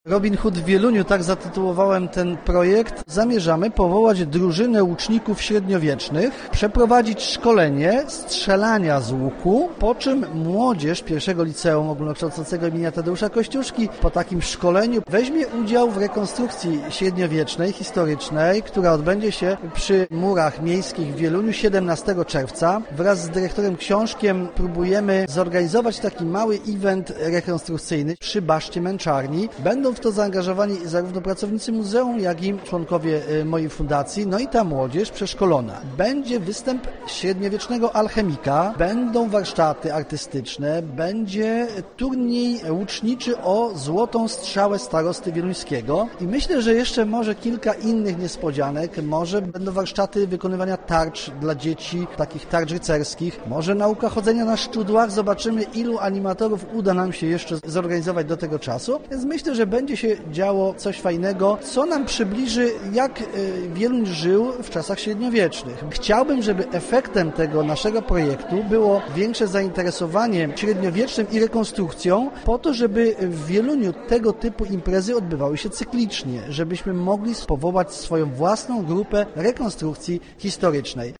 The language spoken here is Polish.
Robin Hood w Wieluniu, tak zatytułowałem ten projekt. Zamierzamy powołać drużynę łuczników średniowiecznych, przeprowadzić szkolenie strzelania z łuku, po czym młodzież pierwszego liceum ogólnokształcącego imienia Tadeusza Kościuszki po takim szkoleniu weźmie udział w rekonstrukcji średniowiecznej, historycznej, która odbędzie się przy murach miejskich w Wieluniu 17 czerwca. Wraz z dyrektorem Książkiem próbujemy zorganizować taki mały event rekonstrukcyjny przy Baszcie Męczarni. Będą w to zaangażowani zarówno pracownicy muzeum, jak i członkowie mojej fundacji, no i ta młodzież przeszkolona. Będzie występ średniowiecznego alchemika, będą warsztaty artystyczne, będzie turniej łuczniczy o złotą strzałę starosty wieluńskiego i myślę, że jeszcze może kilka innych niespodzianek, może będą warsztaty wykonywania tarcz dla dzieci, takich tarcz rycerskich, może nauka chodzenia na szczudłach, zobaczymy ilu animatorów uda nam się jeszcze zorganizować do tego czasu, więc myślę, że będzie się działo coś fajnego, co nam przybliży, jak Wieluń żył w czasach średniowiecznych. Chciałbym, żeby efektem tego naszego projektu było większe zainteresowanie średniowiecznym i rekonstrukcją, po to, żeby w Wieluniu tego typu imprezy odbywały się cyklicznie, żebyśmy mogli powołać swoją własną grupę rekonstrukcji historycznej.